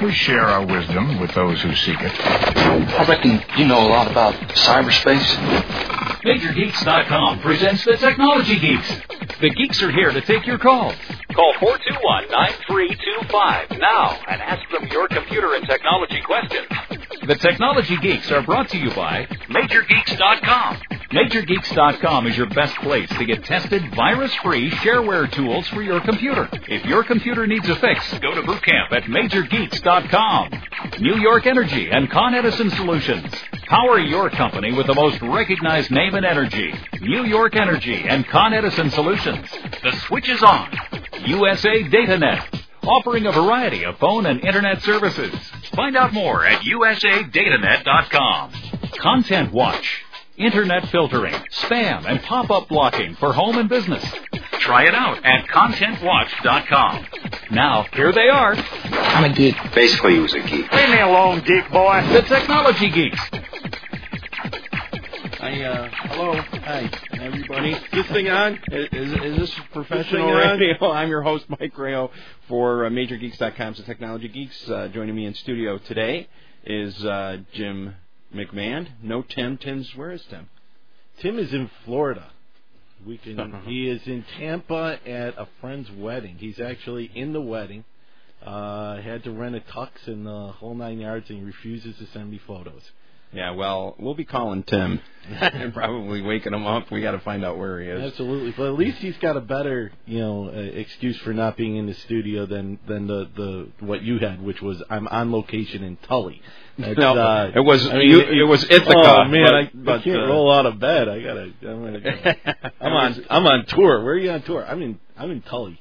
We share our wisdom with those who seek it. I reckon you know a lot about cyberspace. MajorGeeks.com presents the Technology Geeks. The geeks are here to take your calls. Call 421-9325 now and ask them your computer and technology questions. The Technology Geeks are brought to you by MajorGeeks.com. MajorGeeks.com is your best place to get tested, virus-free shareware tools for your computer. If your computer needs a fix, go to bootcamp at MajorGeeks.com. New York Energy and Con Edison Solutions. Power your company with the most recognized name in energy. New York Energy and Con Edison Solutions. The switch is on. USA DataNet, offering a variety of phone and internet services. Find out more at usadatanet.com. Content Watch, internet filtering, spam, and pop-up blocking for home and business. Try it out at contentwatch.com. Now, here they are. I'm a geek. Basically, he was a geek. Leave me alone, geek boy. The Technology Geeks. Hello. Hi, everybody. Is this thing on? Is this professional radio? I'm your host, Mike Rayo, for MajorGeeks.com, so Technology Geeks. Joining me in studio today is Jim McMahon. No Tim. Where is Tim? Tim is in Florida. He is in Tampa at a friend's wedding. He's actually in the wedding. Had to rent a tux and the whole 9 yards, and he refuses to send me photos. Yeah, well, we'll be calling Tim and probably waking him up. We got to find out where he is. Absolutely, but at least he's got a better, excuse for not being in the studio than the what you had, which was I'm on location in Tully. It was Ithaca. Oh man, I can't roll out of bed. I'm on tour. Where are you on tour? I'm in Tully.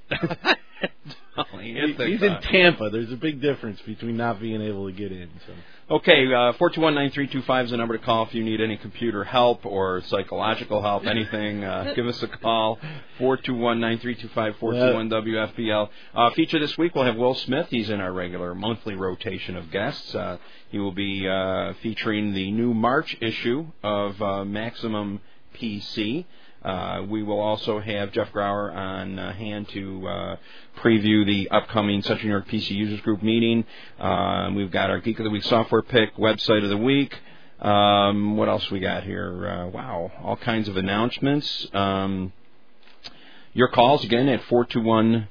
He's in Tampa. There's a big difference between not being able to get in. So. Okay, 421-9325 is the number to call if you need any computer help or psychological help, anything. Give us a call, 421-9325, 421-WFBL. Feature this week, we'll have Will Smith. He's in our regular monthly rotation of guests. He will be featuring the new March issue of Maximum PC. We will also have Jeff Grauer on hand to preview the upcoming Central New York PC Users Group meeting. We've got our Geek of the Week software pick, website of the week. What else we got here? Wow, all kinds of announcements. Your calls, again, at 421-9325,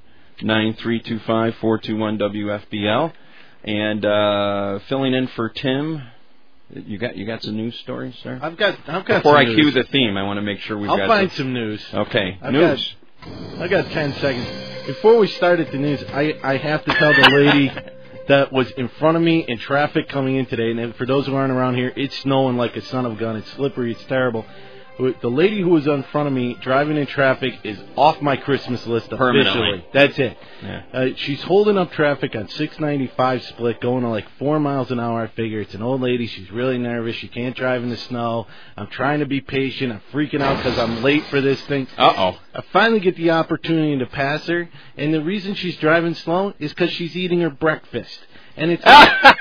421-WFBL. And filling in for Tim... You got some news stories, sir? I've got. Before I cue the theme, I want to make sure we've got. I'll find some news. Okay, news. I got 10 seconds. Before we start at the news, I have to tell the lady that was in front of me in traffic coming in today, and for those who aren't around here, it's snowing like a son of a gun. It's slippery. It's terrible. The lady who was in front of me driving in traffic is off my Christmas list officially. That's it. Yeah. She's holding up traffic on 695 split, going to like 4 miles an hour. I figure it's an old lady. She's really nervous. She can't drive in the snow. I'm trying to be patient. I'm freaking out because I'm late for this thing. Uh-oh. I finally get the opportunity to pass her, and the reason she's driving slow is because she's eating her breakfast. And it's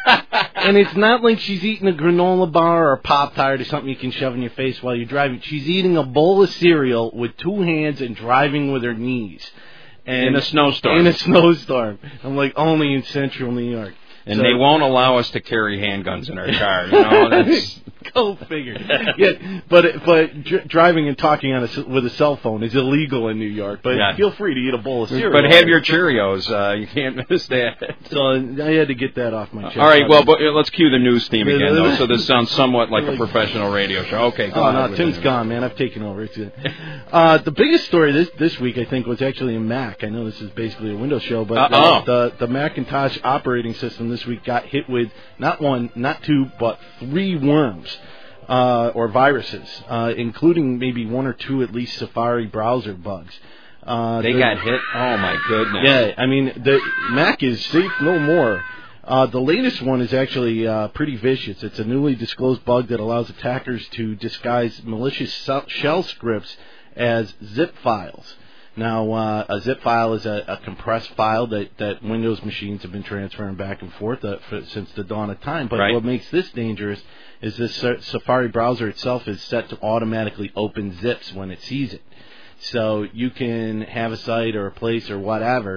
not like she's eating a granola bar or a Pop-Tart or something you can shove in your face while you're driving. She's eating a bowl of cereal with two hands and driving with her knees. And in a snowstorm. I'm like, only in central New York. And they won't allow us to carry handguns in our car. That's go figure. Yeah, but driving and talking with a cell phone is illegal in New York. But feel free to eat a bowl of cereal. But have your Cheerios. You can't miss that. So I had to get that off my chest. All right. Well, but let's cue the news theme again, though. So this sounds somewhat like a professional radio show. Okay. Go on. No, Tim's gone, man. I've taken over. It's good. The biggest story this week, I think, was actually in Mac. I know this is basically a Windows show, but the Macintosh operating system this week got hit with not one, not two, but 3 worms or viruses, including maybe 1 or 2 at least Safari browser bugs. They got hit? Oh, my goodness. Yeah, I mean, the Mac is safe no more. The latest one is actually pretty vicious. It's a newly disclosed bug that allows attackers to disguise malicious shell scripts as zip files. Now, a zip file is a compressed file that Windows machines have been transferring back and forth since the dawn of time. But what makes this dangerous is this Safari browser itself is set to automatically open zips when it sees it. So you can have a site or a place or whatever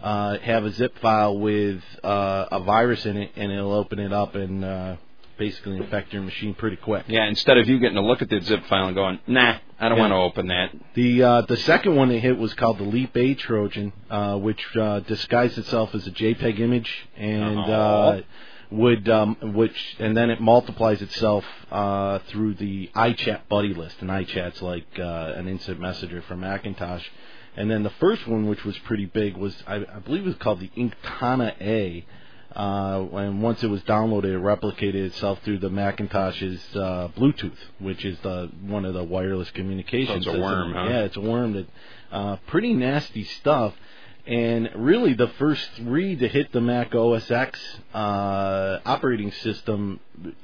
have a zip file with a virus in it, and it'll open it up and basically infect your machine pretty quick. Yeah, instead of you getting to look at the zip file and going, nah, I don't want to open that. The second one they hit was called the Leap A Trojan, which disguised itself as a JPEG image and and then it multiplies itself through the iChat buddy list, and iChat's like an instant messenger for Macintosh. And then the first one, which was pretty big, was I believe it was called the Inctana A. And once it was downloaded, it replicated itself through the Macintosh's Bluetooth, which is one of the wireless communications. So it's a worm, huh? Yeah, it's a worm that pretty nasty stuff. And really, the first three to hit the Mac OS X operating system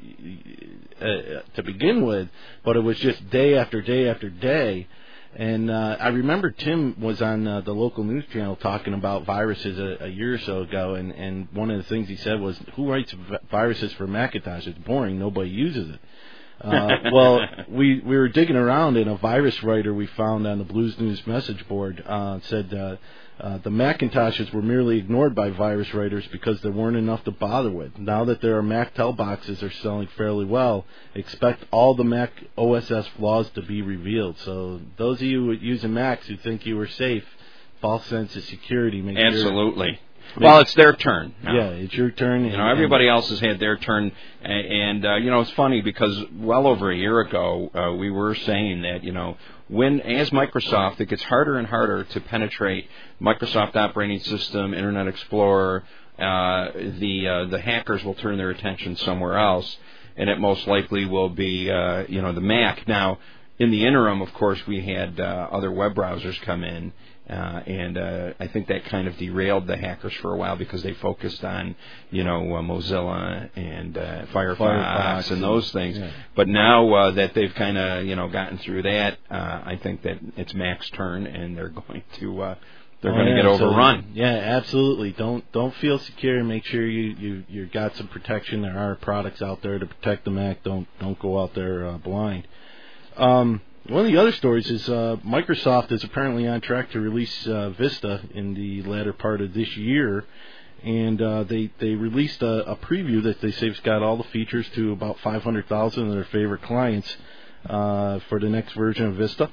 to begin with, but it was just day after day after day. And I remember Tim was on the local news channel talking about viruses a year or so ago, and one of the things he said was, who writes viruses for Macintosh? It's boring. Nobody uses it. Well, we were digging around, and a virus writer we found on the Blues News message board said the Macintoshes were merely ignored by virus writers because there weren't enough to bother with. Now that their MacTel boxes are selling fairly well, expect all the Mac OSS flaws to be revealed. So those of you using Macs who think you were safe, false sense of security. Absolutely. Well, it's their turn now. Yeah, it's your turn. Everybody else has had their turn. And it's funny because well over a year ago, we were saying that, as Microsoft, it gets harder and harder to penetrate Microsoft operating system, Internet Explorer, the hackers will turn their attention somewhere else, and it most likely will be, the Mac. Now, in the interim, of course, we had other web browsers come in. And I think that kind of derailed the hackers for a while because they focused on, Mozilla and Firefox and those things. Yeah. But now that they've kind of, gotten through that, I think that it's Mac's turn, and they're going to get overrun. So, yeah, absolutely. Don't feel secure. Make sure you got some protection. There are products out there to protect the Mac. Don't go out there blind. One of the other stories is Microsoft is apparently on track to release Vista in the latter part of this year, and they released a preview that they say has got all the features to about 500,000 of their favorite clients for the next version of Vista.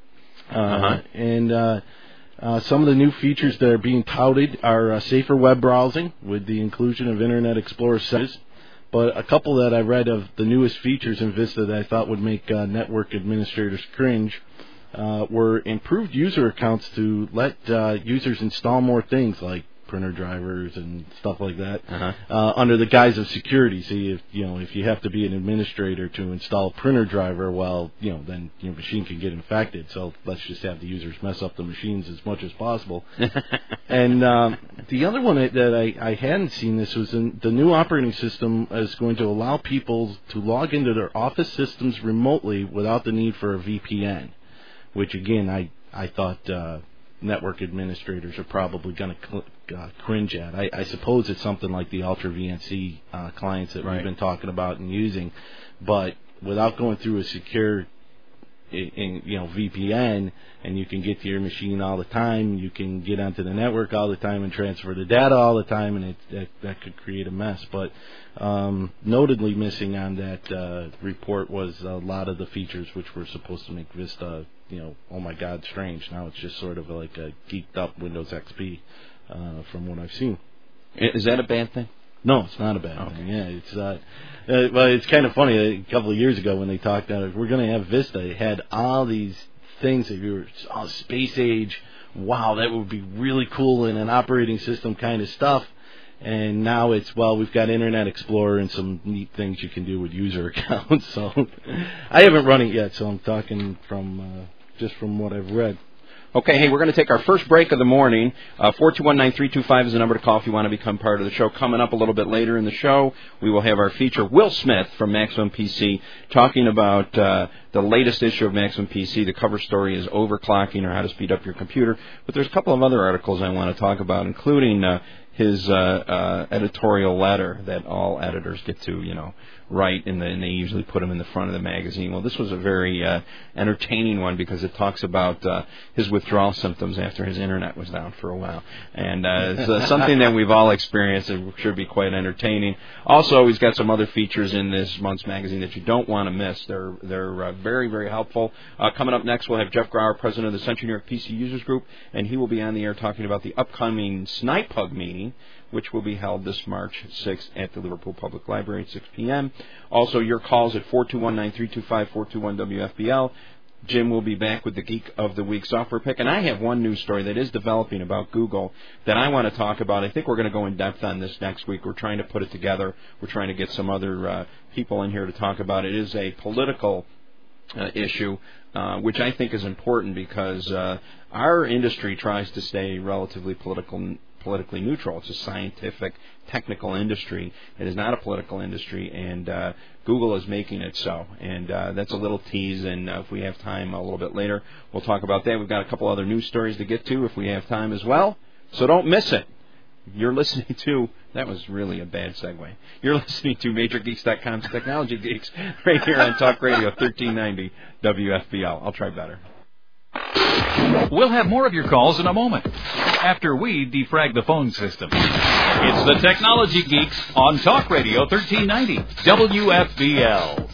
And some of the new features that are being touted are safer web browsing with the inclusion of Internet Explorer 7. But a couple that I read of the newest features in Vista that I thought would make network administrators cringe were improved user accounts to let users install more things like printer drivers and stuff like that under the guise of security. See, if you have to be an administrator to install a printer driver, well, then your machine can get infected. So let's just have the users mess up the machines as much as possible. And the other one that I hadn't seen this was the new operating system is going to allow people to log into their Office systems remotely without the need for a VPN, which again I thought network administrators are probably going to cringe at. I suppose it's something like the Ultra VNC clients that we've been talking about and using, but without going through a secure VPN, and you can get to your machine all the time, you can get onto the network all the time and transfer the data all the time, and that could create a mess. But notably missing on that report was a lot of the features which were supposed to make Vista oh my God, strange. Now it's just sort of like a geeked up Windows XP from what I've seen. Is that a bad thing? No, it's not a bad thing. Yeah, it's well, it's kind of funny. A couple of years ago when they talked about we're going to have Vista, it had all these things that you were space age. Wow, that would be really cool in an operating system kind of stuff. And now it's, we've got Internet Explorer and some neat things you can do with user accounts. So I haven't run it yet, so I'm talking from just from what I've read. Okay, hey, we're going to take our first break of the morning. 421-9325 is the number to call if you want to become part of the show. Coming up a little bit later in the show, we will have our feature, Will Smith from Maximum PC, talking about the latest issue of Maximum PC. The cover story is Overclocking, or How to Speed Up Your Computer. But there's a couple of other articles I want to talk about, including his editorial letter that all editors get to, write, and they usually put them in the front of the magazine. Well, this was a very entertaining one because it talks about his withdrawal symptoms after his internet was down for a while. And it's something that we've all experienced and should be quite entertaining. Also, he's got some other features in this month's magazine that you don't want to miss. They're very, very helpful. Coming up next, we'll have Jeff Grauer, president of the Central New York PC Users Group, and he will be on the air talking about the upcoming SNIPUG meeting, which will be held this March 6th at the Liverpool Public Library at 6 p.m. Also, your calls at 421-9325-421-WFBL. Jim will be back with the Geek of the Week software pick. And I have one news story that is developing about Google that I want to talk about. I think we're going to go in depth on this next week. We're trying to put it together. We're trying to get some other people in here to talk about it. It is a political issue, which I think is important because our industry tries to stay relatively politically neutral. It's a scientific, technical industry. It is not a political industry, and Google is making it so. And that's a little tease, and if we have time a little bit later, we'll talk about that. We've got a couple other news stories to get to if we have time as well, so don't miss it. You're listening to, that was really a bad segue. You're listening to MajorGeeks.com's Technology Geeks right here on Talk Radio 1390 WFBL. I'll try better. We'll have more of your calls in a moment after we defrag the phone system. It's the Technology Geeks on Talk Radio 1390 WFBL.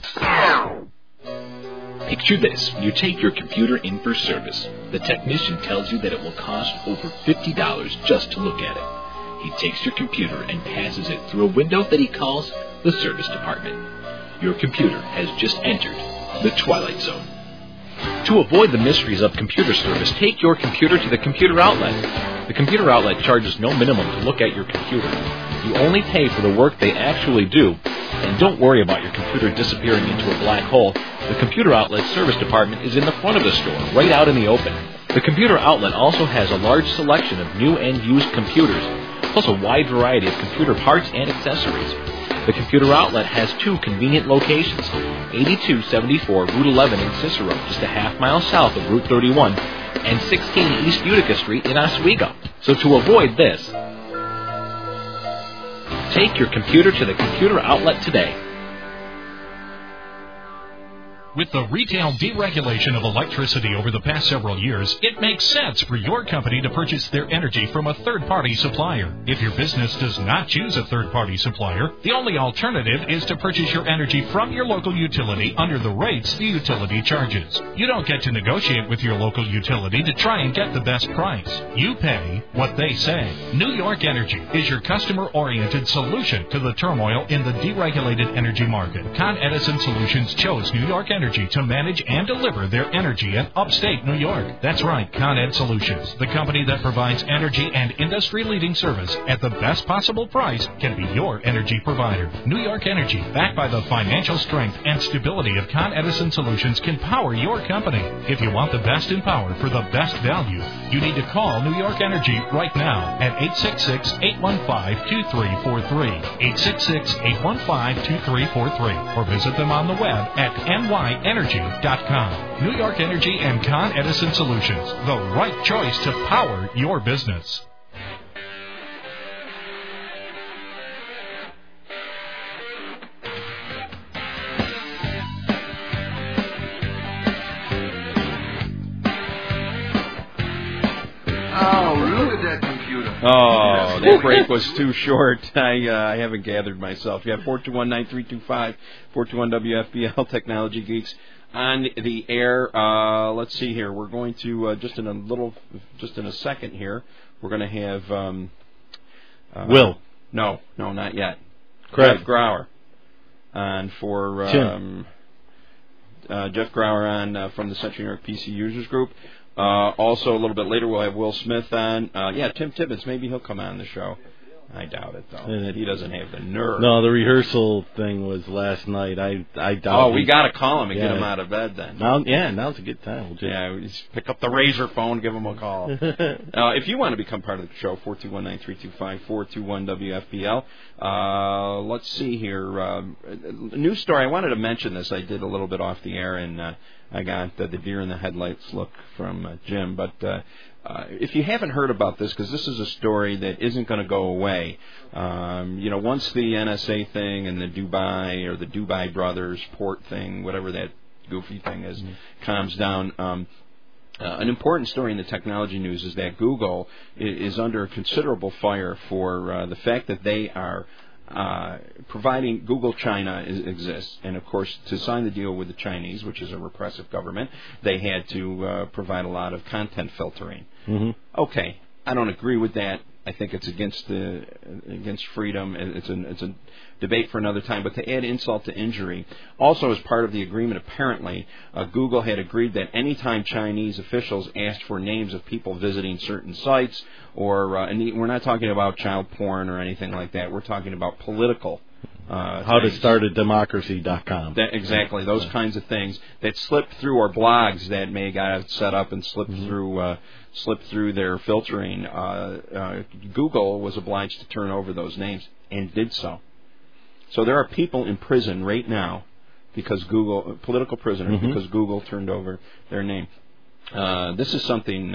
Picture this. You take your computer in for service. The technician tells you that it will cost over $50 just to look at it. He takes your computer and passes it through a window that he calls the service department. Your computer has just entered the Twilight Zone. To avoid the mysteries of computer service, take your computer to the computer outlet. The computer outlet charges no minimum to look at your computer. You only pay for the work they actually do. And don't worry about your computer disappearing into a black hole. The computer outlet service department is in the front of the store, right out in the open. The computer outlet also has a large selection of new and used computers, plus a wide variety of computer parts and accessories. The computer outlet has two convenient locations, 8274 Route 11 in Cicero, just a half-mile south of Route 31, and 16 East Utica Street in Oswego. So to avoid this, take your computer to the computer outlet today. With the retail deregulation of electricity over the past several years, it makes sense for your company to purchase their energy from a third-party supplier. If your business does not choose a third-party supplier, the only alternative is to purchase your energy from your local utility under the rates the utility charges. You don't get to negotiate with your local utility to try and get the best price. You pay what they say. New York Energy is your customer-oriented solution to the turmoil in the deregulated energy market. Con Edison Solutions chose New York Energy to manage and deliver their energy in upstate New York. That's right, Con Ed Solutions, the company that provides energy and industry-leading service at the best possible price, can be your energy provider. New York Energy, backed by the financial strength and stability of Con Edison Solutions, can power your company. If you want the best in power for the best value, you need to call New York Energy right now at 866-815-2343, 866-815-2343, or visit them on the web at nyenergy.com. New York Energy and Con Edison Solutions, the right choice to power your business. Oh, that break was too short. I haven't gathered myself. You have 421-9325, 421-WFBL, Technology Geeks on the air. Let's see here. We're going to, just in a second here, we're going to have... Will. No, not yet. Jeff Grauer on for... Jeff Grauer on from the Central New York PC Users Group. Also, a little bit later, we'll have Will Smith on. Tim Tibbetts, maybe he'll come on the show. I doubt it, though. He doesn't have the nerve. No, the rehearsal thing was last night. I doubt. Oh, we got to call him and get him out of bed then. Now's a good time. We'll just pick up the razor phone, give him a call. If you want to become part of the show, 421-9325, 421-WFBL. Let's see here. News story. I wanted to mention this. I did a little bit off the air, and I got the deer in the headlights look from Jim. But if you haven't heard about this, because this is a story that isn't going to go away, once the NSA thing and the Dubai Brothers port thing, whatever that goofy thing is, calms down. An important story in the technology news is that Google is under considerable fire for the fact that they are providing. Google China exists, and of course, to sign the deal with the Chinese, which is a repressive government, they had to provide a lot of content filtering. Okay, I don't agree with that. I think it's against freedom. It's a debate for another time. But to add insult to injury, also as part of the agreement, apparently, Google had agreed that any time Chinese officials asked for names of people visiting certain sites, and we're not talking about child porn or anything like that. We're talking about political. How to start a democracy.com. Exactly, those kinds of things that slipped through, or blogs that may have got set up and slipped through their filtering. Google was obliged to turn over those names and did so. So there are people in prison right now because Google, political prisoners, because Google turned over their name. This is something,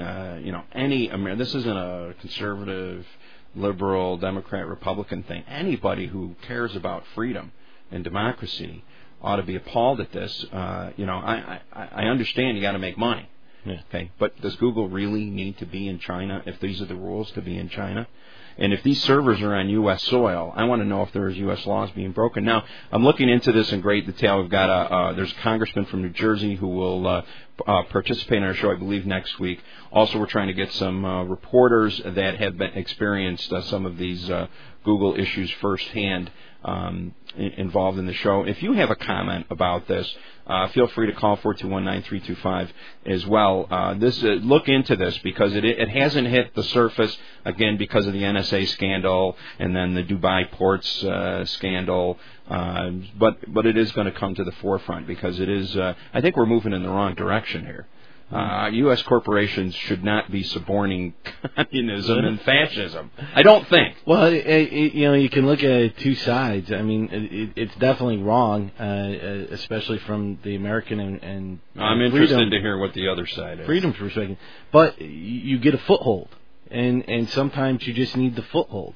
this isn't a conservative, liberal, Democrat, Republican thing. Anybody who cares about freedom and democracy ought to be appalled at this. I understand you got to make money. Yeah. Okay, but does Google really need to be in China if these are the rules to be in China? And if these servers are on U.S. soil, I want to know if there's U.S. laws being broken. Now, I'm looking into this in great detail. We've got there's a congressman from New Jersey who will participate in our show, I believe, next week. Also, we're trying to get some reporters that have experienced some of these Google issues firsthand involved in the show. If you have a comment about this, feel free to call 421-9325 as well. Look into this because it hasn't hit the surface, again, because of the NSA scandal and then the Dubai ports scandal. But it is going to come to the forefront because it is. I think we're moving in the wrong direction here. U.S. corporations should not be suborning communism and fascism. I don't think. Well, you can look at it two sides. I mean, it's definitely wrong, especially from the American and I'm interested to hear what the other side is. Freedom's perspective. But you get a foothold, and sometimes you just need the foothold.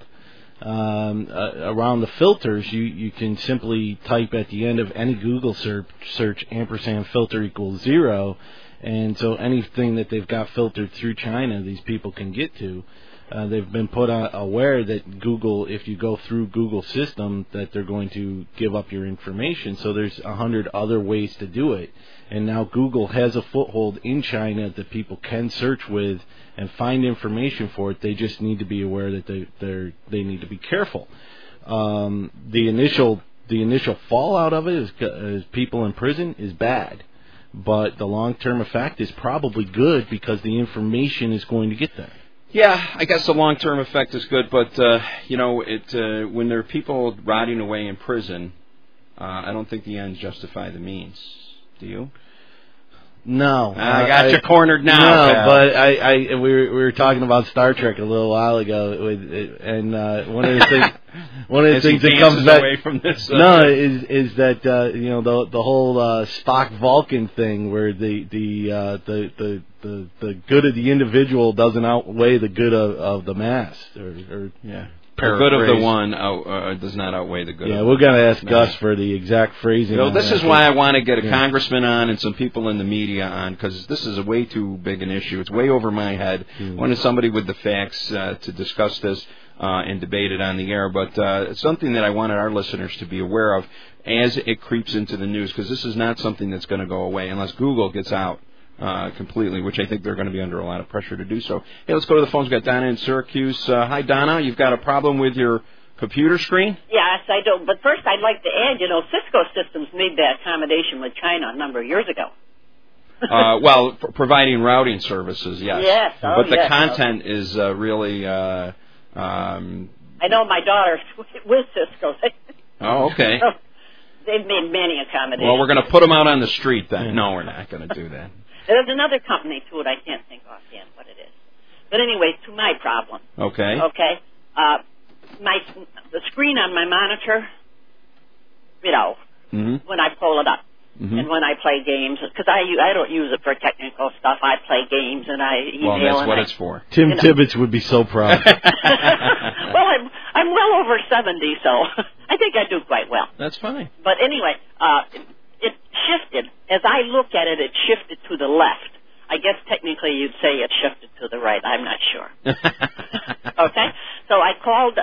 Around the filters, you can simply type at the end of any Google search ampersand filter equals 0. And so anything that they've got filtered through China, these people can get to. They've been put aware that Google, if you go through Google's system, that they're going to give up your information. So there's 100 other ways to do it. And now Google has a foothold in China that people can search with and find information for it. They just need to be aware that they need to be careful. The initial fallout of it is people in prison is bad. But the long-term effect is probably good because the information is going to get there. Yeah, I guess the long-term effect is good, but when there are people rotting away in prison, I don't think the ends justify the means. Do you? No, I got you cornered now. No, pal. but we were talking about Star Trek a little while ago, and one of the things that comes back away from this. Is that the whole Spock Vulcan thing, where the good of the individual doesn't outweigh the good of the mass, or yeah. The good of the one does not outweigh the good of the one. Yeah, we're going to ask Gus for the exact phrasing. This is why I want to get a congressman on and some people in the media on, because this is a way too big an issue. It's way over my head. I wanted somebody with the facts to discuss this and debate it on the air. But it's something that I wanted our listeners to be aware of as it creeps into the news, because this is not something that's going to go away unless Google gets out. Completely, which I think they're going to be under a lot of pressure to do so. Hey, let's go to the phones. We've got Donna in Syracuse. Hi, Donna. You've got a problem with your computer screen? Yes, I do. But first, I'd like to add, Cisco Systems made that accommodation with China a number of years ago. Providing routing services, yes. Yes. But the content is really... I know my daughter's with Cisco. Oh, okay. So they've made many accommodations. Well, we're going to put them out on the street then. No, we're not going to do that. There's another company to it. I can't think offhand what it is. But anyway, to my problem. Okay. Okay. The screen on my monitor, when I pull it up, And when I play games, because I don't use it for technical stuff. I play games and I email. Well, that's and what it's for. Tim Tibbetts would be so proud. Well, I'm well over 70, so I think I do quite well. That's fine. But anyway, it shifted. As I look at it, it shifted to the left. I guess technically you'd say it shifted to the right. I'm not sure. Okay? So I called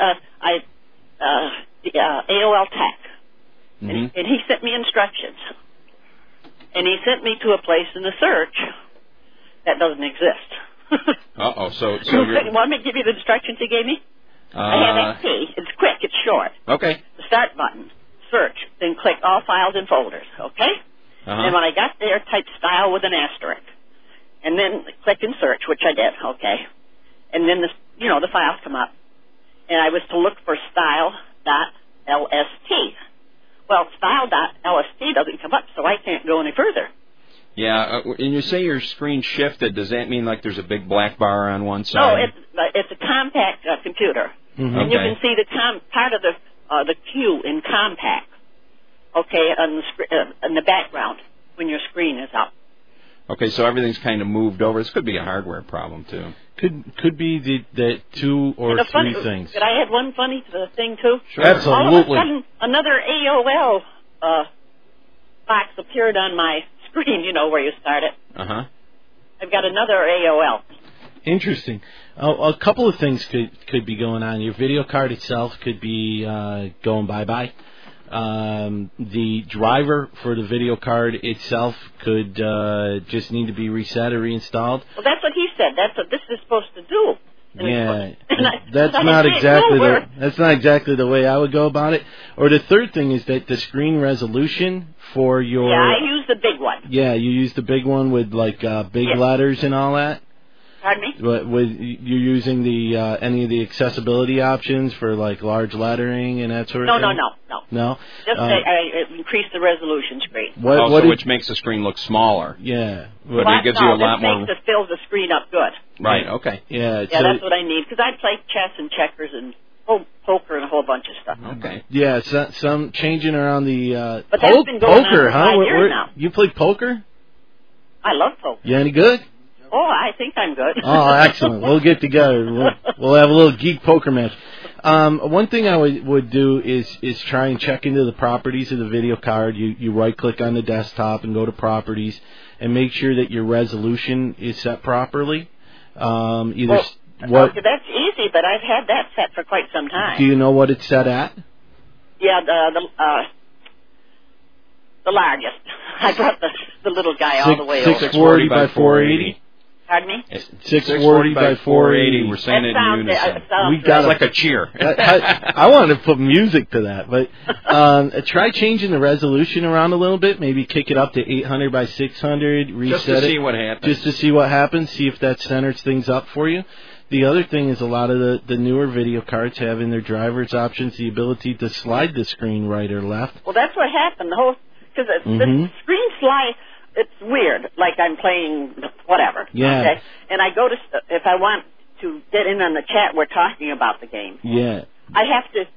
the AOL Tech, and he sent me instructions. And he sent me to a place in the search that doesn't exist. Uh-oh. So you want me to give you the instructions he gave me? I have XP. It's quick. It's short. Okay. The start button, search, then click all files and folders, okay? And when I got there, type style with an asterisk. And then click and search, which I did, okay? And then, the files come up. And I was to look for style.lst. Well, style.lst doesn't come up, so I can't go any further. Yeah, and you say your screen shifted. Does that mean like there's a big black bar on one side? No, it's a compact computer. And you can see the part of the Q in compact, okay, on the background when your screen is up. Okay, so everything's kind of moved over. This could be a hardware problem too. Could be the two or three things. Could I add one funny thing too? Sure. Absolutely. All of a sudden, another AOL box appeared on my screen. You know where you start it. I've got another AOL. Interesting. A couple of things could be going on. Your video card itself could be going bye-bye. The driver for the video card itself could just need to be reset or reinstalled. Well, that's what he said. That's what this is supposed to do. Yeah, that's not exactly the way I would go about it. Or the third thing is that the screen resolution for your... Yeah, I use the big one. Yeah, you use the big one with like big letters and all that. Pardon me? But you're using the any of the accessibility options for like large lettering and that sort of thing? No. Just I increase the resolution screen. Which makes the screen look smaller. Yeah. But it gives you a lot more... It fills the screen up good. Right, okay. Yeah, so that's what I need, because I play chess and checkers and poker and a whole bunch of stuff. Okay. Yeah, some changing around the... but that's been going poker, on for 5 years now. You play poker? I love poker. You any good? Oh, I think I'm good. Oh, excellent. We'll get together. We'll have a little geek poker match. One thing I would do is try and check into the properties of the video card. You right-click on the desktop and go to properties and make sure that your resolution is set properly. Okay, that's easy, but I've had that set for quite some time. Do you know what it's set at? Yeah, the largest. I brought the little guy all the way over. 640 by 480. Pardon me? 640 by 480. We're saying it in unison. We got like a cheer. I wanted to put music to that, but try changing the resolution around a little bit. Maybe kick it up to 800 by 600. Reset just to see what happens. Just to see what happens. See if that centers things up for you. The other thing is a lot of the newer video cards have in their drivers options the ability to slide the screen right or left. Well, that's what happened. Because the screen slide. It's weird, like I'm playing whatever. Yeah. Okay? And I go to, if I want to get in on the chat, we're talking about the game. Yeah. I have to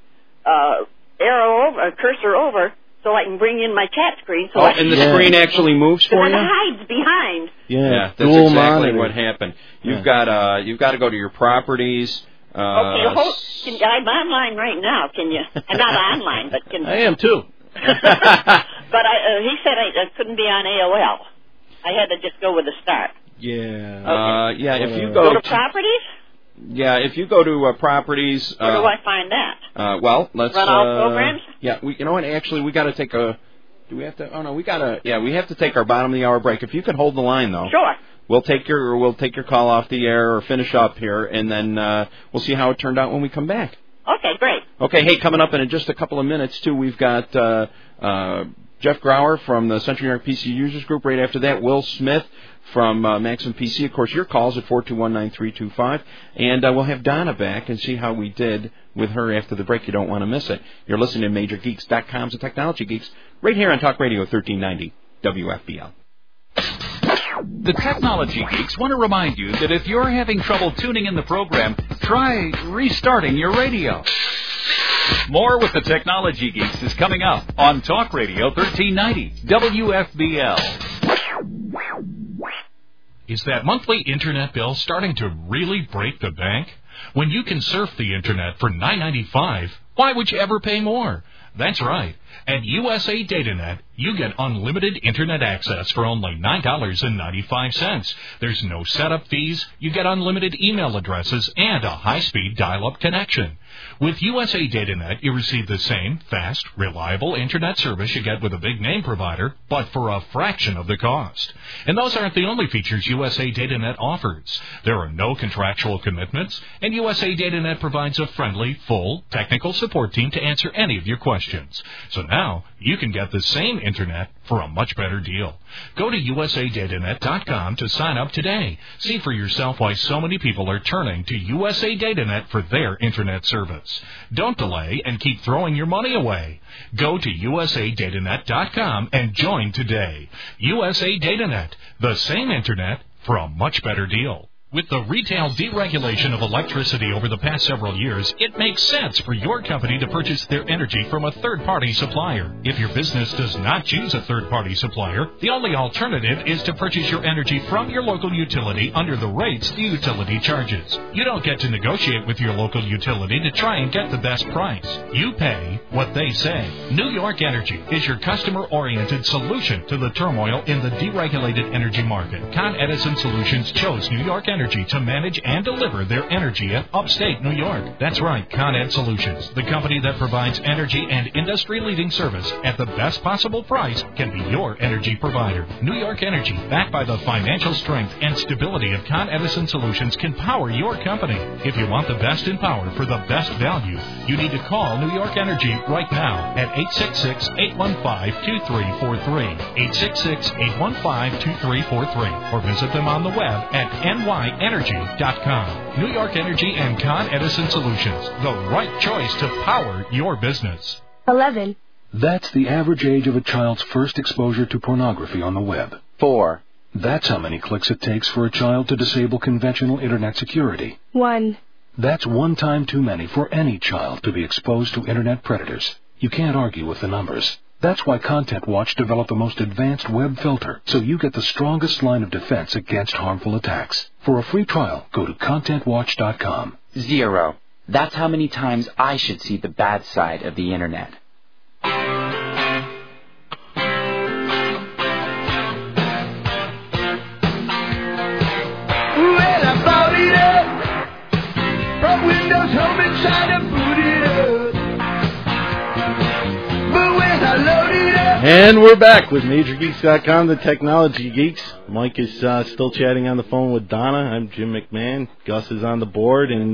cursor over, so I can bring in my chat screen. So and the screen actually moves for you? And it hides behind. Yeah, that's exactly what happened. You've got to go to your properties. Okay, I'm online right now. Can you? I'm not online, but can I am too. But he said I couldn't be on AOL. I had to just go with the start. Yeah. Okay. If you go to properties. Yeah, if you go to properties. Where do I find that? Let's run all programs. Yeah, you know what? Actually, we got to take a. Do we have to? Oh no, we got to. Yeah, we have to take our bottom of the hour break. If you could hold the line though. Sure. We'll take your call off the air or finish up here, and then we'll see how it turned out when we come back. Okay, great. Okay, hey, coming up in just a couple of minutes, too, we've got Jeff Grauer from the Central New York PC Users Group. Right after that, Will Smith from Maxim PC. Of course, your calls at 421-9325. And we'll have Donna back and see how we did with her after the break. You don't want to miss it. You're listening to MajorGeeks.com's and Technology Geeks right here on Talk Radio 1390 WFBL. The Technology Geeks want to remind you that if you're having trouble tuning in the program, try restarting your radio. More with the Technology Geeks is coming up on Talk Radio 1390 WFBL. Is that monthly internet bill starting to really break the bank? When you can surf the internet for $9.95, why would you ever pay more? That's right. At USA DataNet, you get unlimited internet access for only $9.95. There's no setup fees, you get unlimited email addresses, and a high-speed dial-up connection. With USA DataNet, you receive the same fast, reliable internet service you get with a big-name provider, but for a fraction of the cost. And those aren't the only features USA DataNet offers. There are no contractual commitments, and USA DataNet provides a friendly, full, technical support team to answer any of your questions. So now, you can get the same internet for a much better deal. Go to usadatanet.com to sign up today. See for yourself why so many people are turning to USA DataNet for their internet service. Don't delay and keep throwing your money away. Go to usadatanet.com and join today. USA DataNet, the same internet for a much better deal. With the retail deregulation of electricity over the past several years, it makes sense for your company to purchase their energy from a third-party supplier. If your business does not choose a third-party supplier, the only alternative is to purchase your energy from your local utility under the rates the utility charges. You don't get to negotiate with your local utility to try and get the best price. You pay what they say. New York Energy is your customer-oriented solution to the turmoil in the deregulated energy market. Con Edison Solutions chose New York Energy to manage and deliver their energy at upstate New York. That's right, Con Ed Solutions, the company that provides energy and industry-leading service at the best possible price, can be your energy provider. New York Energy, backed by the financial strength and stability of Con Edison Solutions, can power your company. If you want the best in power for the best value, you need to call New York Energy right now at 866-815-2343, 866-815-2343, or visit them on the web at nyenergy.com. New York Energy and Con Edison Solutions, the right choice to power your business. 11. That's the average age of a child's first exposure to pornography on the web. 4. That's how many clicks it takes for a child to disable conventional internet security. 1. That's one time too many for any child to be exposed to internet predators. You can't argue with the numbers. That's why Content Watch developed the most advanced web filter, so you get the strongest line of defense against harmful attacks. For a free trial, go to ContentWatch.com. 0. That's how many times I should see the bad side of the internet. Well, I bought it up from Windows Home inside and booted it up. But when I loaded it up. And we're back with MajorGeeks.com, the Technology Geeks. Mike is still chatting on the phone with Donna. I'm Jim McMahon. Gus is on the board. And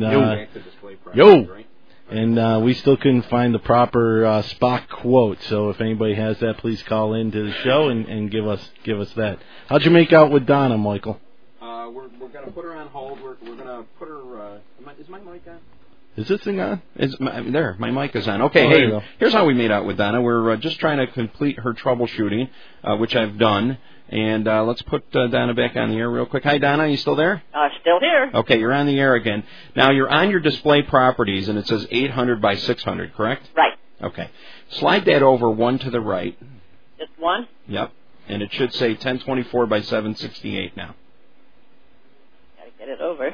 And we still couldn't find the proper Spock quote. So if anybody has that, please call into the show and give us that. How'd you make out with Donna, Michael? We're going to put her on hold. We're going to put her... is my mic on? Is this thing on? My mic is on. Okay, here's how we made out with Donna. We're just trying to complete her troubleshooting, which I've done. And let's put Donna back on the air real quick. Hi, Donna. Are you still there? Still here. Okay, you're on the air again. Now, you're on your display properties, and it says 800 by 600, correct? Right. Okay. Slide that over one to the right. Just one? Yep. And it should say 1024 by 768 now. Gotta get it over.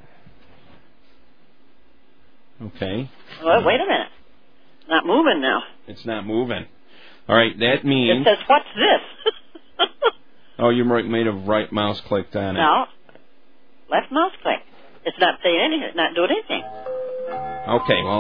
Okay. Well, wait a minute. It's not moving now. It's not moving. All right, that means... It says, what's this? Oh, you may have right mouse clicked on it. No. Left mouse click. It's not saying anything. It's not doing anything. Okay, well,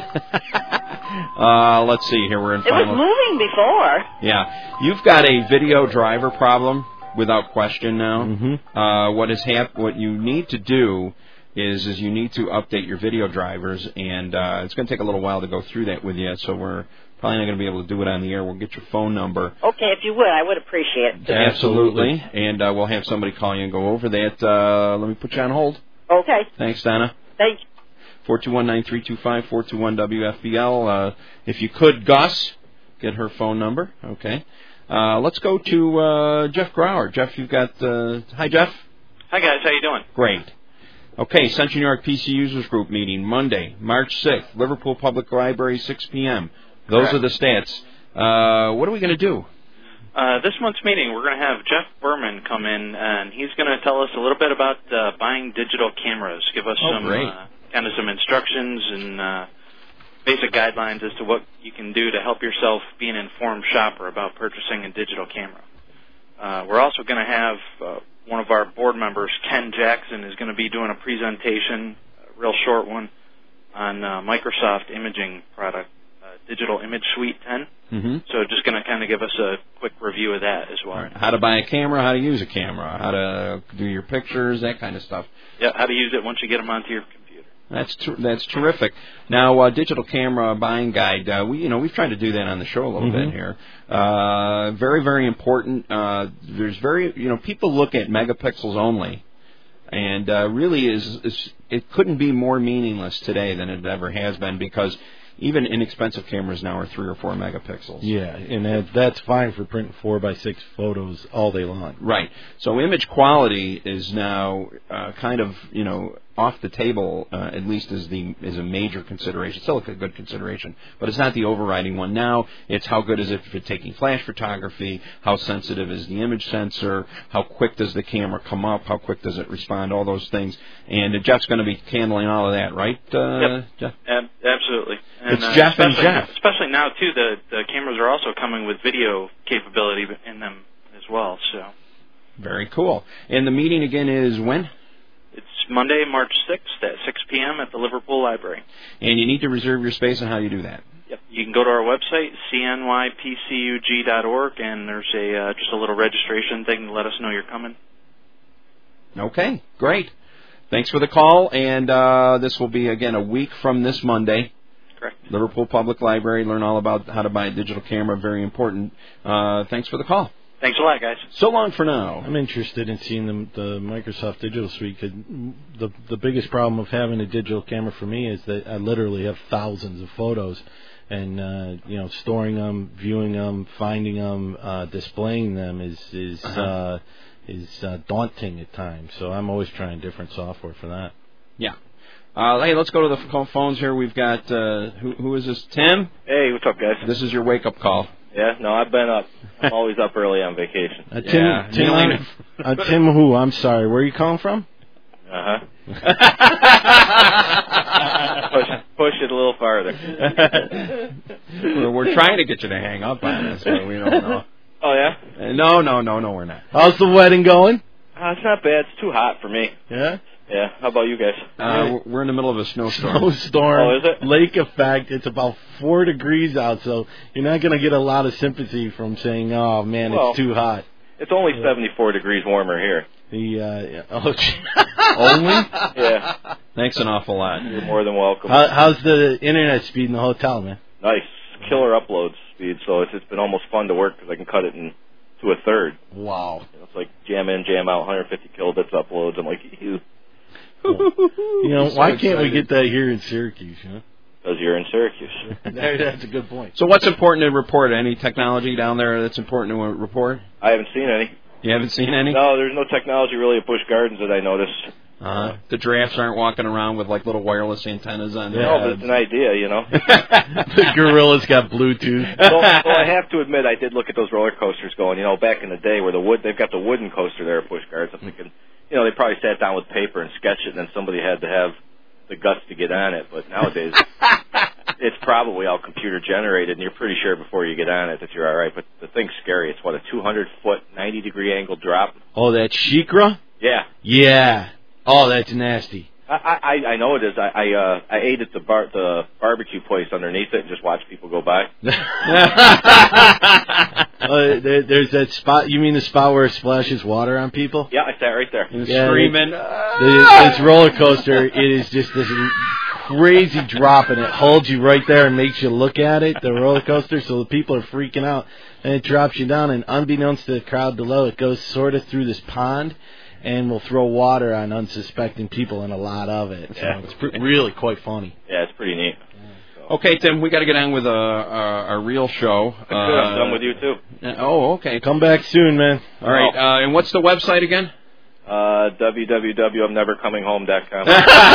let's see here. We're in final... It was moving before. Yeah. You've got a video driver problem without question now. Mm-hmm. What you need to do is you need to update your video drivers, and it's going to take a little while to go through that with you, so we're probably not going to be able to do it on the air. We'll get your phone number. Okay, if you would, I would appreciate it. Absolutely. And we'll have somebody call you and go over that. Let me put you on hold. Okay. Thanks, Donna. Thank you. 421-9325, 421-WFBL. If you could, Gus, get her phone number. Okay. Let's go to Jeff Grauer. Jeff, you've got... Hi, Jeff. Hi, guys. How you doing? Great. Okay, Central New York PC Users Group meeting Monday, March 6th, Liverpool Public Library, 6 p.m. Those are the stats. What are we going to do? This month's meeting, we're going to have Jeff Berman come in, and he's going to tell us a little bit about buying digital cameras, give us some instructions and basic guidelines as to what you can do to help yourself be an informed shopper about purchasing a digital camera. We're also going to have one of our board members, Ken Jackson, is going to be doing a presentation, a real short one, on Microsoft imaging product, Digital Image Suite 10. Mm-hmm. So just going to kind of give us a quick review of that as well. Right. How to buy a camera, how to use a camera, how to do your pictures, that kind of stuff. Yeah, how to use it once you get them onto your computer. That's terrific. Now, digital camera buying guide. We've tried to do that on the show a little bit here. Very, very important. There's people look at megapixels only, and really it couldn't be more meaningless today than it ever has been, because even inexpensive cameras now are 3 or 4 megapixels. Yeah, and that's fine for printing 4x6 photos all day long. Right. So image quality is now kind of off the table, at least as a major consideration. Still a good consideration, but it's not the overriding one. Now it's how good is it for taking flash photography, how sensitive is the image sensor, how quick does the camera come up, how quick does it respond, all those things. And Jeff's going to be handling all of that, right, Yep. Jeff? Absolutely. And, it's Jeff and Jeff. Especially now, too, the cameras are also coming with video capability in them as well. So. Very cool. And the meeting again is when? It's Monday, March 6th at 6 p.m. at the Liverpool Library. And you need to reserve your space, and how do you do that? Yep. You can go to our website, cnypcug.org, and there's just a little registration thing to let us know you're coming. Okay, great. Thanks for the call, and this will be, again, a week from this Monday. Correct. Liverpool Public Library. Learn all about how to buy a digital camera. Very important. Thanks for the call. Thanks a lot, guys. So long for now. I'm interested in seeing the Microsoft Digital Suite. The biggest problem of having a digital camera for me is that I literally have thousands of photos, and storing them, viewing them, finding them, displaying them is daunting at times. So I'm always trying different software for that. Yeah. Hey, let's go to the phones here. We've got who is this? Tim? Hey, what's up, guys? This is your wake-up call. Yeah, no, I've been up. I'm always up early on vacation. Tim who? I'm sorry. Where are you calling from? Push it a little farther. We're trying to get you to hang up on us, but we don't know. Oh, yeah? No, we're not. How's the wedding going? It's not bad. It's too hot for me. Yeah? Yeah. How about you guys? We're in the middle of a snowstorm. Oh, is it? Lake effect. It's about 4 degrees out, so you're not going to get a lot of sympathy from saying, oh, man, it's too hot. It's only 74 degrees warmer here. Only? Yeah. Thanks an awful lot. You're more than welcome. How's the internet speed in the hotel, man? Nice. Killer upload speed, so it's been almost fun to work because I can cut it to a third. Wow. It's like jam in, jam out, 150 kilobits uploads. I'm like, ew. Why can't we get that here in Syracuse? Because you're in Syracuse. That's a good point. So what's important to report? Any technology down there that's important to report? I haven't seen any. You haven't seen any? No, there's no technology really at Busch Gardens that I noticed. The giraffes aren't walking around with like little wireless antennas on their No, but it's an idea, The gorillas got Bluetooth. So I have to admit, I did look at those roller coasters going, back in the day where they've got the wooden coaster there at Busch Gardens. I'm thinking, they probably sat down with paper and sketched it, and then somebody had to have the guts to get on it. But nowadays, it's probably all computer generated, and you're pretty sure before you get on it that you're all right. But the thing's scary. It's a 200-foot, 90-degree angle drop. Oh, that Sheikra? Yeah. Yeah. Oh, that's nasty. I know it is. I ate at the barbecue place underneath it and just watched people go by. There's that spot. You mean the spot where it splashes water on people? Yeah, I sat right there. Screaming. This roller coaster, it is just this crazy drop, and it holds you right there and makes you look at it, the roller coaster, so the people are freaking out. And it drops you down, and unbeknownst to the crowd below, it goes sort of through this pond, and will throw water on unsuspecting people, and a lot of it. So it's really quite funny. Yeah, it's pretty neat. Okay, Tim, we got to get on with our real show. I'm done with you too. Oh, okay. Come back soon, man. All right. And what's the website again? www.I'mNeverComingHome.com.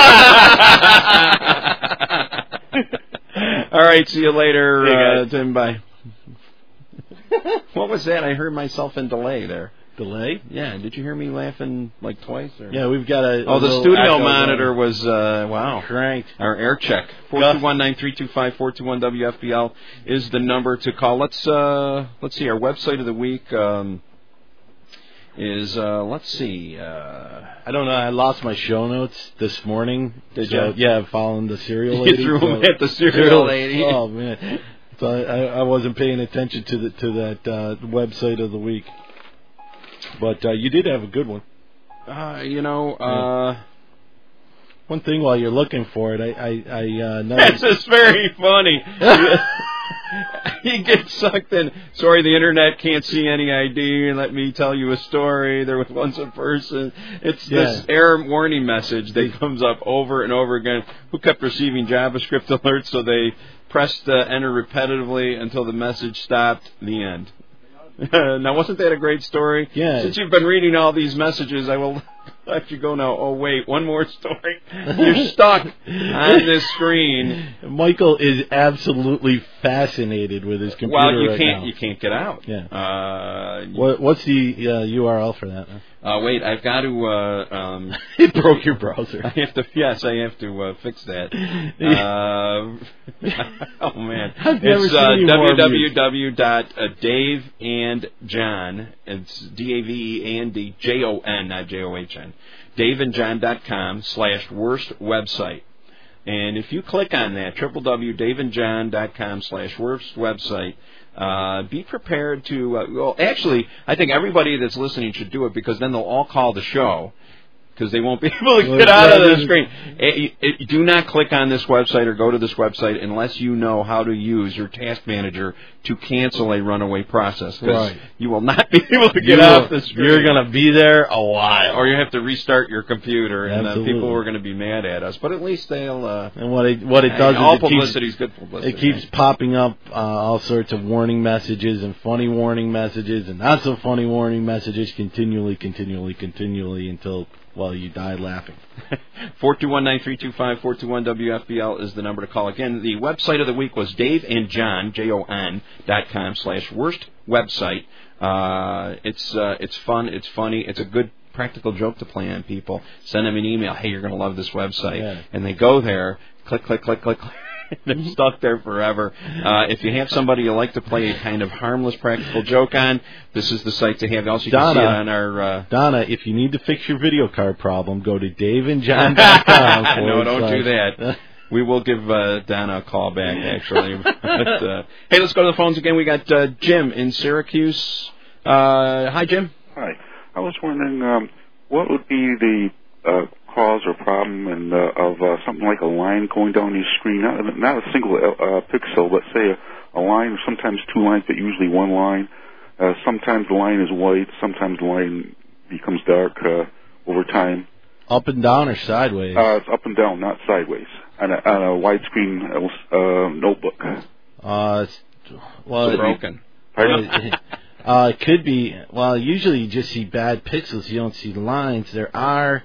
All right, see you later, See you guys. Tim. Bye. What was that? I heard myself in delay there. Delay? Yeah. Did you hear me laughing like twice? Or? Yeah, we've got a. Oh, the studio monitor was wow. Cranked. Our air check. 421-9325-421-WFBL is the number to call. Let's see. Our website of the week is let's see. I don't know. I lost my show notes this morning. Did you? Yeah, following the cereal lady. You threw them at the cereal lady. Oh man. So I wasn't paying attention to that website of the week, but you did have a good one. One thing while you're looking for it, I noticed. This is very funny. He gets sucked in. Sorry, the internet can't see any ID. Let me tell you a story. There was once a person. It's this error warning message that comes up over and over again. Who kept receiving JavaScript alerts, so they pressed enter repetitively until the message stopped. The end. Now, wasn't that a great story? Yeah. Since you've been reading all these messages, I will let you go now. Oh, wait, one more story. You're stuck on this screen. Michael is absolutely fascinated with his computer. Well, you right can't get out. Yeah. What's the URL for that? Wait, I've got to. It broke your browser. I have to fix that. Oh man, it's www.daveandjohn. It's DAVEAND not JOHN. DaveandJohn.com/worst website. And if you click on that, www.daveandjohn.com/worst website. Be prepared to. Well, actually, I think everybody that's listening should do it, because then they'll all call the show, because they won't be able to get out of the screen. Do not click on this website or go to this website unless you know how to use your task manager to cancel a runaway process, because you will not be able to get off the screen. You're going to be there a while. Or you have to restart your computer, and people are going to be mad at us. But at least they'll... and what it does all is publicity is good publicity. It keeps popping up all sorts of warning messages and funny warning messages and not so funny warning messages continually until... Well, you die laughing. 421-9325-421-WFBL is the number to call. Again, the website of the week was daveandjohn, JON.com/worst website. It's fun, it's funny, it's a good practical joke to play on people. Send them an email, hey, you're going to love this website. Yeah. And they go there, click. They're stuck there forever. If you have somebody you like to play a kind of harmless practical joke on, this is the site to have. Also, you can see it on our... Donna, if you need to fix your video card problem, go to daveandjohn.com. No, don't do that. We will give Donna a call back, actually. But, hey, let's go to the phones again. We got Jim in Syracuse. Hi, Jim. Hi. I was wondering what would be the cause or problem of something like a line going down your screen, not a single pixel, but say a line, sometimes two lines, but usually one line. Sometimes the line is white, sometimes the line becomes dark over time. Up and down or sideways? It's up and down, not sideways, on a widescreen notebook. It's broken. Pardon? It could be. Well, usually you just see bad pixels. You don't see lines. There are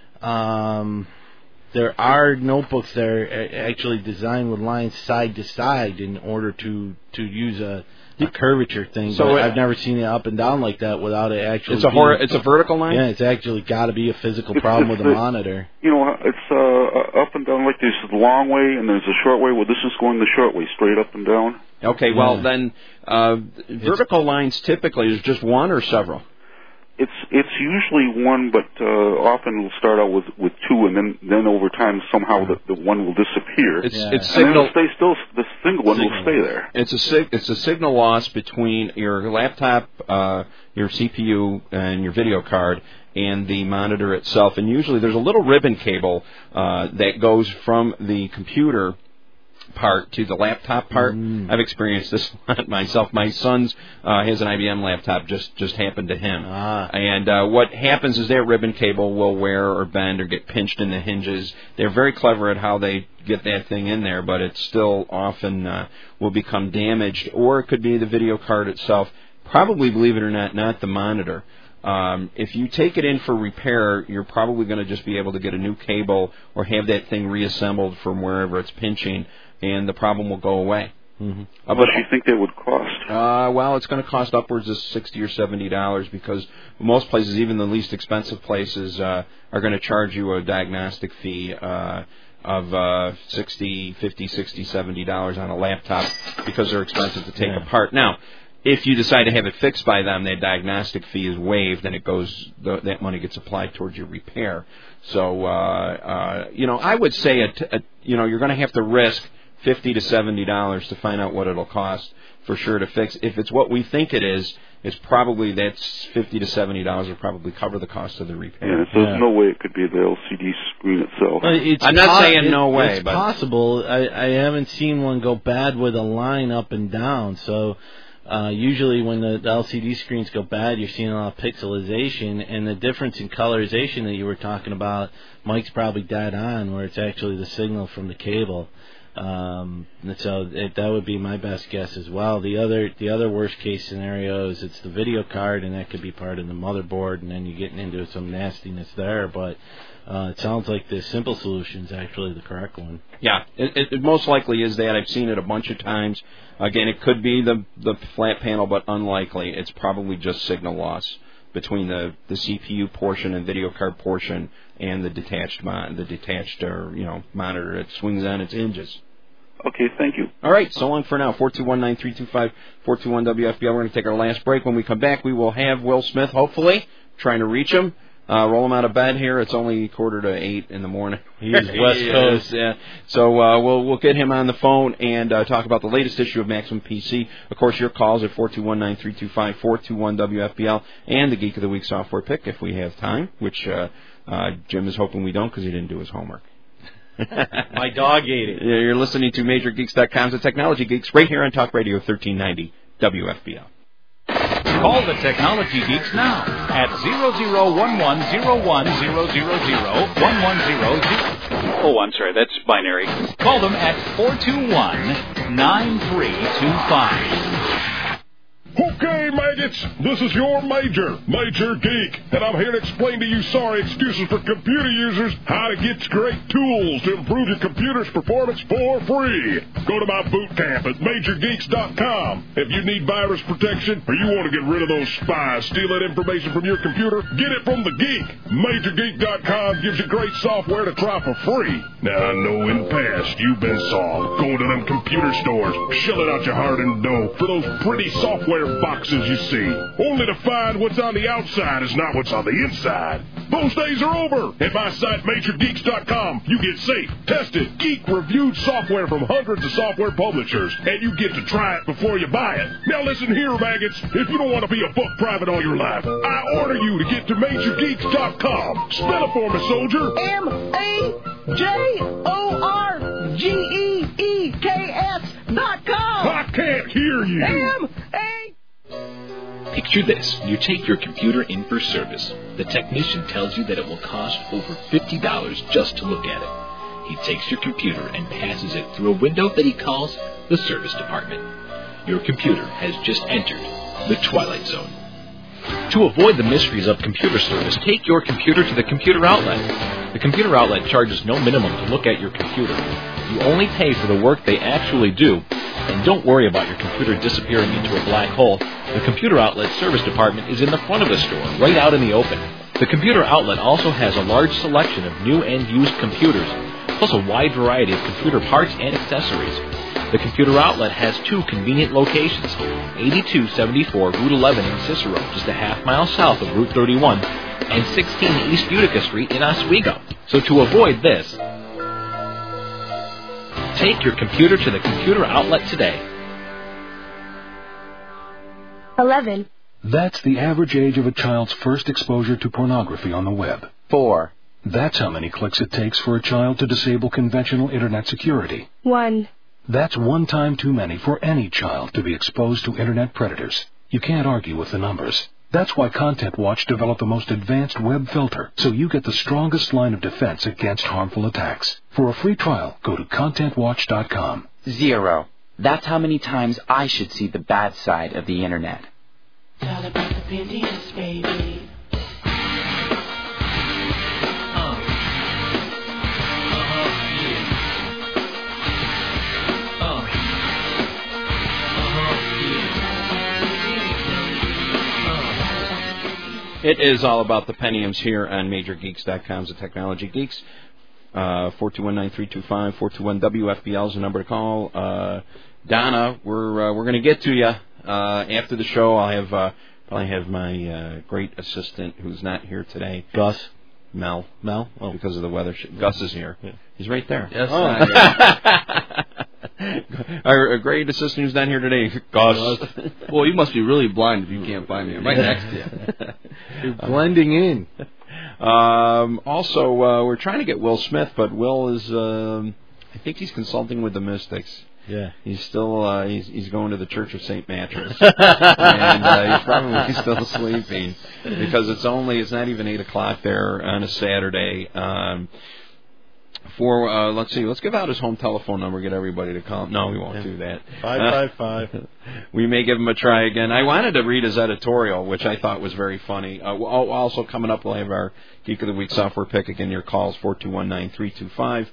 notebooks that are actually designed with lines side to side in order to use a curvature thing. So I've never seen it up and down like that without it actually. It's a vertical line. Yeah, it's actually got to be a physical problem with the monitor. You know, it's up and down like there's the long way and there's a short way. Well, this is going the short way, straight up and down. Okay, well then, vertical lines typically is just one or several. It's usually one, but often it'll start out with two, and then over time somehow the one will disappear. It's signal. And then it'll stay still. The single one will stay there. It's a signal loss between your laptop, your CPU, and your video card, and the monitor itself. And usually there's a little ribbon cable that goes from the computer part to the laptop part. I've experienced this myself. My son's has an IBM laptop, just happened to him. And what happens is that ribbon cable will wear or bend or get pinched in the hinges. They're very clever at how they get that thing in there, but it still often will become damaged, or it could be the video card itself. Probably, believe it or not the monitor. If you take it in for repair, you're probably going to just be able to get a new cable or have that thing reassembled from wherever it's pinching, and the problem will go away. Mm-hmm. How much do you think that would cost? Well, it's going to cost upwards of $60 or $70 because most places, even the least expensive places, are going to charge you a diagnostic fee of $50, $60, $70 on a laptop because they're expensive to take apart. Now, if you decide to have it fixed by them, that diagnostic fee is waived, and it goes. That money gets applied towards your repair. So, I would say you're going to have to risk $50 to $70 to find out what it'll cost for sure to fix. If it's what we think it is, it's probably that's $50 to $70 will probably cover the cost of the repair. Yeah, so there's no way it could be the LCD screen itself. I'm not saying no way, it's but possible. I haven't seen one go bad with a line up and down. So usually when the LCD screens go bad, you're seeing a lot of pixelization, and the difference in colorization that you were talking about, Mike's probably dead on, where it's actually the signal from the cable. So that would be my best guess as well. The other worst case scenario is it's the video card, and that could be part of the motherboard, and then you're getting into some nastiness there. But it sounds like the simple solution is actually the correct one. Yeah, it most likely is that. I've seen it a bunch of times. Again, it could be the flat panel, but unlikely. It's probably just signal loss between the CPU portion and video card portion and the detached monitor that swings on its hinges. Okay, thank you. All right, so long for now. 421-9325-421-WFBL. We're going to take our last break. When we come back, we will have Will Smith, hopefully, trying to reach him. Roll him out of bed here. It's only 7:45 in the morning. He's West Coast. Yeah. So we'll get him on the phone and talk about the latest issue of Maximum PC. Of course, your calls at 421-9325-421-WFBL and the Geek of the Week software pick if we have time, which Jim is hoping we don't because he didn't do his homework. My dog ate it. Yeah, you're listening to MajorGeeks.com, the Technology Geeks, right here on Talk Radio 1390 WFBL. Call the Technology Geeks now at 0011-0100-110. Oh, I'm sorry, that's binary. Call them at 421-9325. Okay, maggots, this is your Major Geek, and I'm here to explain to you sorry excuses for computer users how to get great tools to improve your computer's performance for free. Go to my boot camp at MajorGeeks.com. If you need virus protection or you want to get rid of those spies stealing information from your computer, get it from the geek. MajorGeek.com gives you great software to try for free. Now, I know in the past you've been soft, going to them computer stores, shelling out your hard-earned dough for those pretty software boxes you see, only to find what's on the outside is not what's on the inside. Those days are over. At my site, MajorGeeks.com, you get safe, tested, geek-reviewed software from hundreds of software publishers, and you get to try it before you buy it. Now listen here, maggots. If you don't want to be a buck private all your life, I order you to get to MajorGeeks.com. Spell it for me, soldier. MajorGeeks.com. I can't hear you. Picture this. You take your computer in for service. The technician tells you that it will cost over $50 just to look at it. He takes your computer and passes it through a window that he calls the service department. Your computer has just entered the Twilight Zone. To avoid the mysteries of computer service, take your computer to the computer outlet. The computer outlet charges no minimum to look at your computer. You only pay for the work they actually do. And don't worry about your computer disappearing into a black hole. The computer outlet service department is in the front of the store, right out in the open. The computer outlet also has a large selection of new and used computers, plus a wide variety of computer parts and accessories. The computer outlet has two convenient locations, 8274 Route 11 in Cicero, just a half-mile south of Route 31, and 16 East Utica Street in Oswego. So to avoid this, take your computer to the computer outlet today. 11. That's the average age of a child's first exposure to pornography on the web. 4. That's how many clicks it takes for a child to disable conventional internet security. 1. That's one time too many for any child to be exposed to internet predators. You can't argue with the numbers. That's why Content Watch developed the most advanced web filter, so you get the strongest line of defense against harmful attacks. For a free trial, go to ContentWatch.com. 0. That's how many times I should see the bad side of the internet. all about the Pentiums, baby. It is all about the Pentiums here on MajorGeeks.com, the Technology Geeks. 421-9325, 421-WFBL is the number to call. Donna, we're going to get to you after the show. I'll probably have my great assistant who's not here today. Gus. Mel. Oh. Because of the weather. Gus is here. Yeah. He's right there. Yes. Our great assistant who's not here today, Gus. Well, you must be really blind if you can't find me. I'm right next to you. You're blending in. Also, we're trying to get Will Smith, but Will is, I think he's consulting with the Mystics. Yeah. He's still, he's going to the Church of St. Mattress. And he's probably still sleeping because it's not even 8 o'clock there on a Saturday. Let's see, let's give out his home telephone number, get everybody to call. No, we won't do that. 555. We may give him a try again. I wanted to read his editorial, which I thought was very funny. Also coming up, we'll have our Geek of the Week software pick. Again, your calls, 421-9325.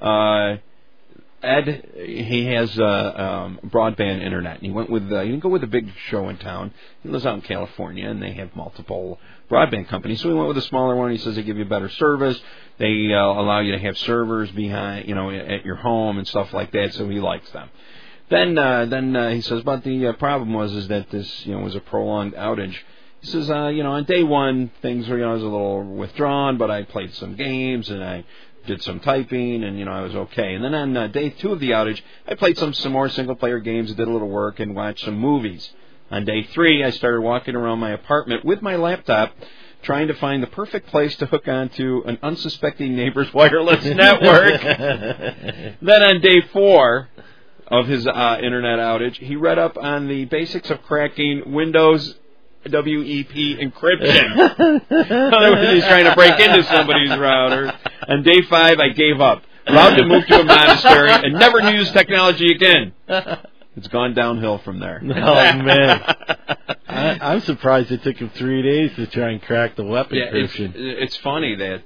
Ed, he has broadband internet. And he went with he didn't go with a big show in town. He lives out in California, and they have multiple broadband companies. So he went with a smaller one. He says they give you better service. They allow you to have servers behind, at your home and stuff like that. So he likes them. Then he says, but the problem was that this was a prolonged outage. He says, on day one things were I was a little withdrawn, but I played some games and I did some typing, and I was okay. And then on day 2 of the outage, I played some more single-player games, did a little work, and watched some movies. On day 3, I started walking around my apartment with my laptop, trying to find the perfect place to hook onto an unsuspecting neighbor's wireless network. Then on day 4 of his internet outage, he read up on the basics of cracking Windows WEP encryption. He's trying to break into somebody's router. On day 5, I gave up. Vowed to move to a monastery and never use technology again. It's gone downhill from there. Oh, man. I'm surprised it took him 3 days to try and crack the web encryption. It's funny that,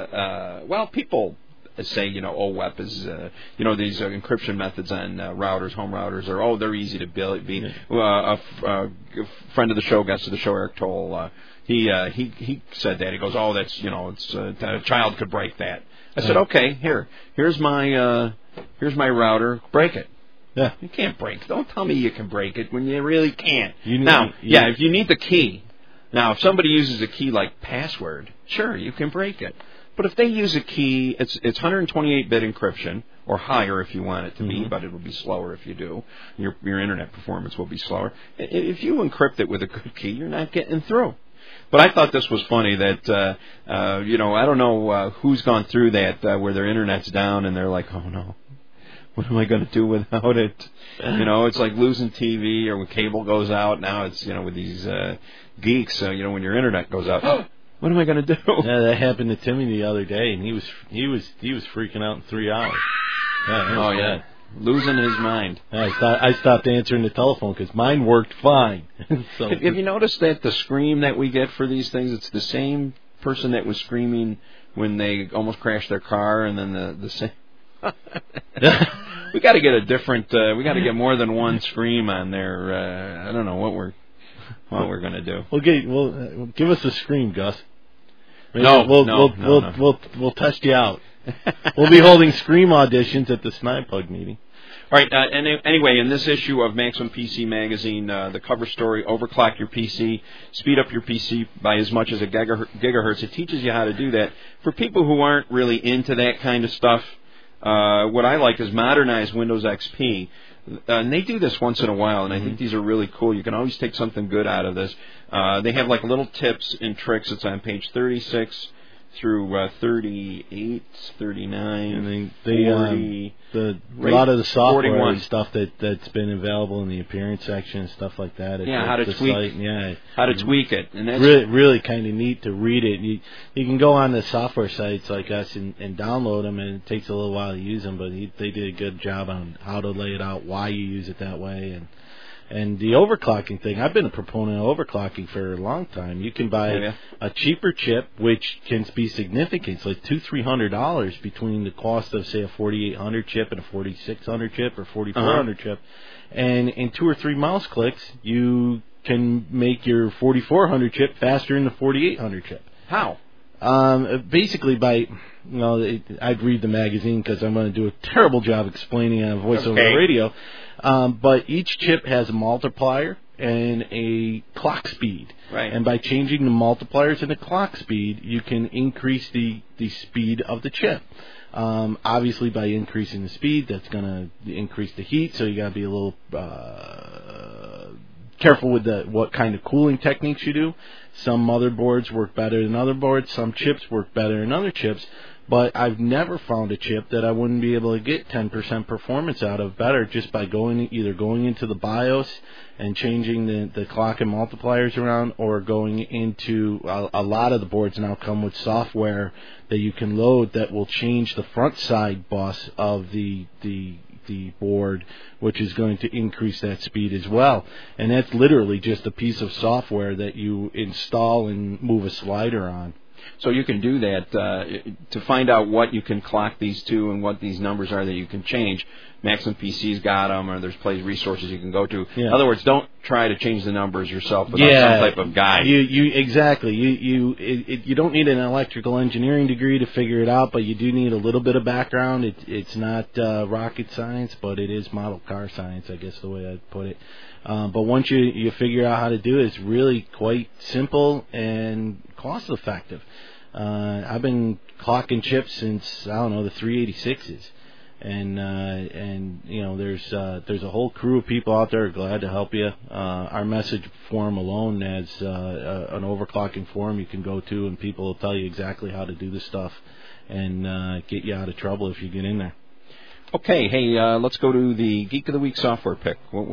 people say, OWEP is, these encryption methods on routers, home routers, they're easy to build. A friend of the show, guest of the show, Eric Toll, he said that. He goes, that's, a child could break that. I said, okay, here's my router, break it. Yeah. You can't break it. Don't tell me you can break it when you really can't. If you need the key. Now, if somebody uses a key like password, sure, you can break it. But if they use a key, it's 128-bit encryption, or higher if you want it to be, but it will be slower if you do. Your internet performance will be slower. If you encrypt it with a good key, you're not getting through. But I thought this was funny that, I don't know who's gone through that, where their internet's down and they're like, oh no, what am I going to do without it? It's like losing TV or when cable goes out. Now it's, with these geeks, when your internet goes out, what am I going to do? Yeah, that happened to Timmy the other day, and he was freaking out in 3 hours. Yeah. Losing his mind. I stopped answering the telephone because mine worked fine. So, have you noticed that the scream that we get for these things, it's the same person that was screaming when they almost crashed their car, and then the same. We got to get a different. We got to get more than one scream on there. I don't know what we're going to do. Well, give us a scream, Gus. We'll test you out. We'll be holding scream auditions at the Snipebug meeting. All right. Anyway, in this issue of Maximum PC Magazine, the cover story, overclock your PC, speed up your PC by as much as a gigahertz. It teaches you how to do that. For people who aren't really into that kind of stuff, what I like is modernized Windows XP. And they do this once in a while, and I think these are really cool. You can always take something good out of this. They have like little tips and tricks. It's on page 36 through 38, 39, and 40. A lot of the software 41. Stuff that's been available in the appearance section and stuff like that. How to tweak. Site. How to tweak it, and that's really kind of neat to read it. You can go on the software sites like us and download them, and it takes a little while to use them. But they did a good job on how to lay it out, why you use it that way, And the overclocking thing, I've been a proponent of overclocking for a long time. You can buy a cheaper chip, which can be significant. It's like $200-300 between the cost of, say, a 4800 chip and a 4600 chip or 4400 chip. And in 2 or 3 mouse clicks, you can make your 4400 chip faster than the 4800 chip. How? Basically by, I'd read the magazine because I'm going to do a terrible job explaining on voice over radio. But each chip has a multiplier and a clock speed. Right. And by changing the multipliers and the clock speed, you can increase the speed of the chip. Obviously, by increasing the speed, that's going to increase the heat, so you got to be a little careful with what kind of cooling techniques you do. Some motherboards work better than other boards. Some chips work better than other chips. But I've never found a chip that I wouldn't be able to get 10% performance out of better just by either going into the BIOS and changing the clock and multipliers around, or going into a lot of the boards now come with software that you can load that will change the front side bus of the board, which is going to increase that speed as well. And that's literally just a piece of software that you install and move a slider on. So you can do that to find out what you can clock these to and what these numbers are that you can change. Maximum PC's got them, or there's resources you can go to. Yeah. In other words, don't try to change the numbers yourself without some type of guide. Exactly. You don't need an electrical engineering degree to figure it out, but you do need a little bit of background. It's not rocket science, but it is model car science, I guess the way I'd put it. But once you figure out how to do it, it's really quite simple and cost effective. I've been clocking chips since, I don't know, the 386s. And there's a whole crew of people out there glad to help you. Our message forum alone has an overclocking forum you can go to, and people will tell you exactly how to do this stuff and get you out of trouble if you get in there. Okay, hey, let's go to the Geek of the Week software pick. What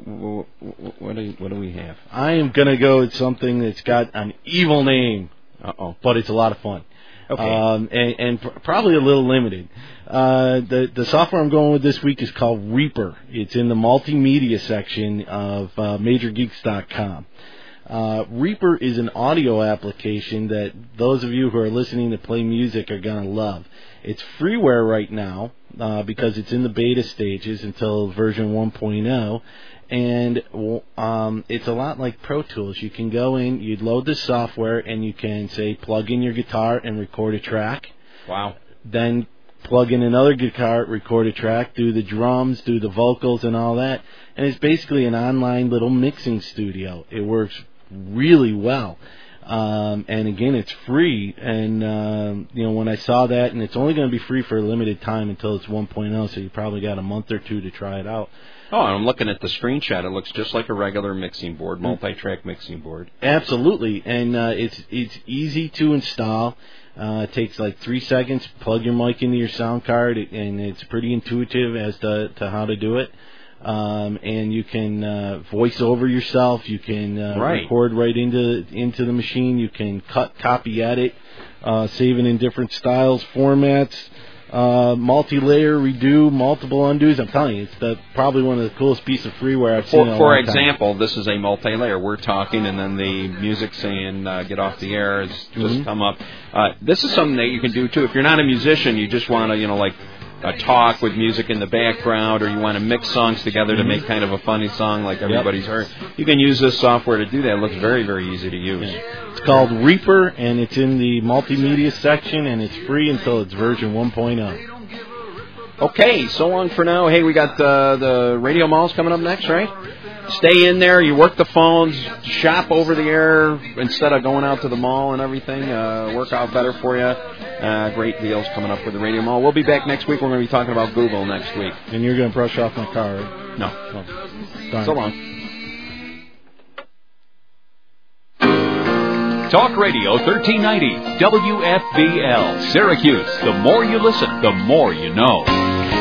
do we have? I am going to go with something that's got an evil name. But it's a lot of fun. Okay. And probably a little limited. The software I'm going with this week is called Reaper. It's in the multimedia section of MajorGeeks.com. Reaper is an audio application that those of you who are listening to play music are going to love. It's freeware right now because it's in the beta stages until version 1.0. And it's a lot like Pro Tools. You can go in, you'd load the software, and you can, say, plug in your guitar and record a track. Wow. Then plug in another guitar, record a track, do the drums, do the vocals, and all that. And it's basically an online little mixing studio. It works really well. And again, it's free. And, when I saw that, and it's only going to be free for a limited time until it's 1.0, so you probably got a month or two to try it out. Oh, I'm looking at the screenshot. It looks just like a regular mixing board, multi-track mixing board. Absolutely, and it's easy to install. It takes like 3 seconds. Plug your mic into your sound card, and it's pretty intuitive as to how to do it. And you can voice over yourself. You can record right into the machine. You can cut, copy, edit, save it in different styles, formats. Multi-layer, redo, multiple undos. I'm telling you, it's probably one of the coolest pieces of freeware I've seen in a long time. For example, this is a multi-layer. We're talking, and then the music saying "get off the air" has just come up. This is something that you can do too. If you're not a musician, you just want to, talk with music in the background, or you want to mix songs together to make kind of a funny song like everybody's heard. You can use this software to do that. It looks very, very easy to use. Yeah. It's called Reaper, and it's in the multimedia section, and it's free until it's version 1.0. Okay, so long for now. Hey, we got the radio malls coming up next, right? Stay in there. You work the phones, shop over the air instead of going out to the mall and everything. Work out better for you. Great deals coming up with the radio mall. We'll be back next week. We're going to be talking about Google next week. And you're going to brush off my car, right? No. Oh, so long. Talk Radio 1390, WFVL, Syracuse. The more you listen, the more you know.